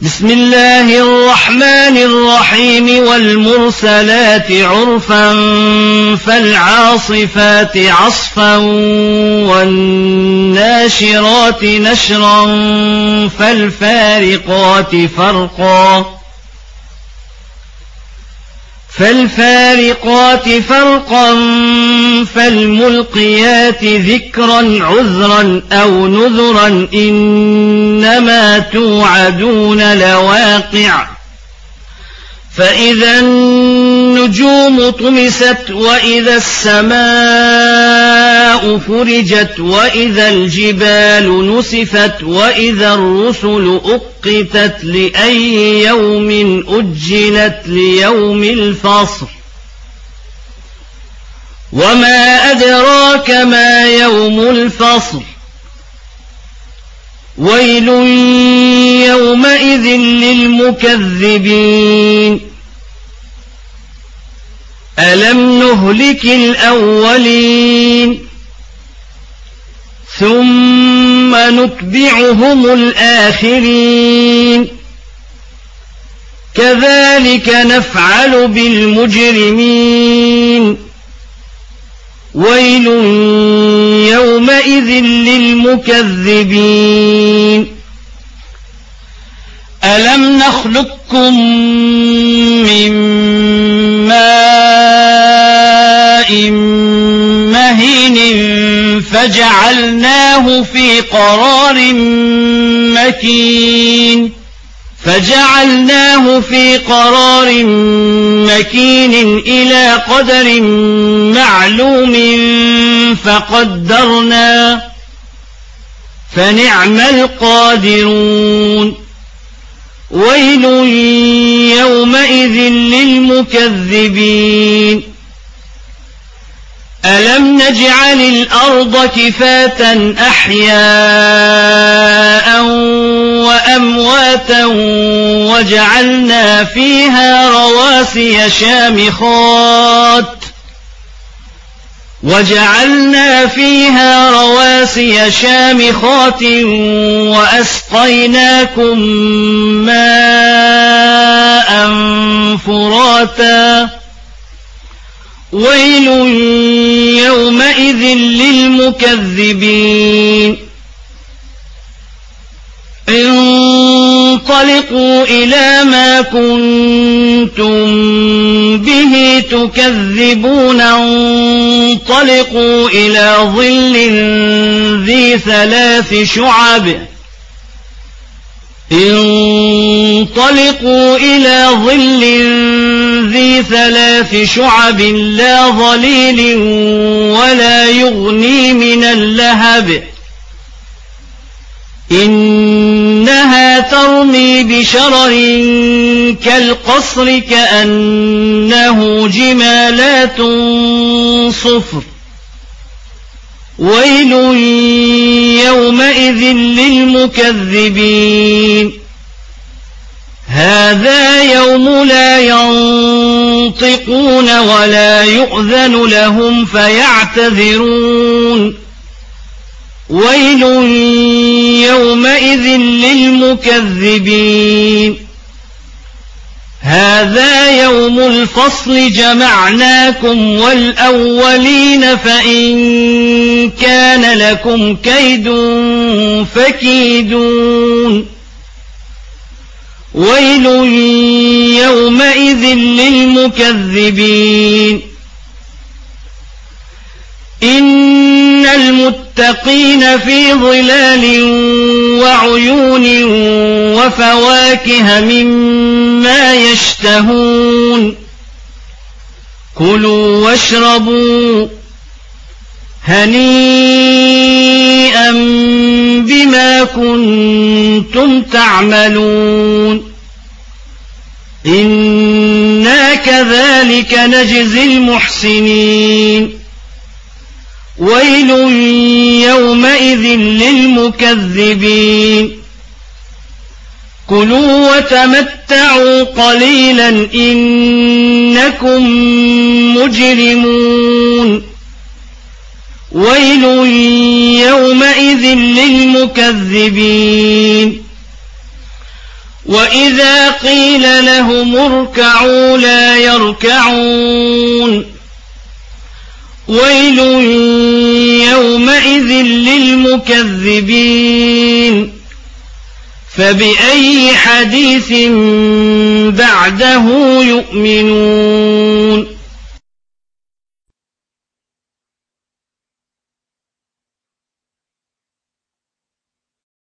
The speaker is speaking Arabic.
بسم الله الرحمن الرحيم والمرسلات عرفا فالعاصفات عصفا والناشرات نشرا فالفارقات فرقا فالملقيات ذكرا عذرا أو نذرا إنما توعدون لواقع فإذا النجوم طمست وإذا السماء فرجت وإذا الجبال نسفت وإذا الرسل أقتت لأي يوم أجلت ليوم الفصل وما أدراك ما يوم الفصل ويل يومئذ للمكذبين ألم نهلك الأولين ثم نتبعهم الآخرين كذلك نفعل بالمجرمين ويل يومئذ للمكذبين ألم نخلقكم من ماء مهين فجعلناه في قرار مكين إلى قدر معلوم فقدرنا فنعم القادرون ويل يومئذ للمكذبين ألم نجعل الأرض كفاة أحياء وأمواتا وجعلنا فيها رواسي شامخات وأسقيناكم ماء فراتا ويل يومئذ للمكذبين انطلقوا إلى ما كنتم به تكذبون انطلقوا إلى ظل ذي ثلاث شعب لا ظليل ولا يغني من اللهب إنها ترمي بشرر كالقصر كأنه جمالات صفر ويل يومئذ للمكذبين هذا يوم لا ينطقون ولا يؤذن لهم فيعتذرون ويل يومئذ للمكذبين هذا يوم الفصل جمعناكم والأولين فإن كان لكم كيد فكيدون ويل يومئذ للمكذبين إن المتقين في ظلال وعيون وفواكه مما يشتهون كلوا واشربوا هنيئا بما كنتم تعملون إنا كذلك نجزي المحسنين ويل يومئذ للمكذبين كلوا وتمتعوا قليلا إنكم مجرمون ويل يومئذ للمكذبين وإذا قيل لهم اركعوا لا يركعون ويل يومئذ للمكذبين فبأي حديث بعده يؤمنون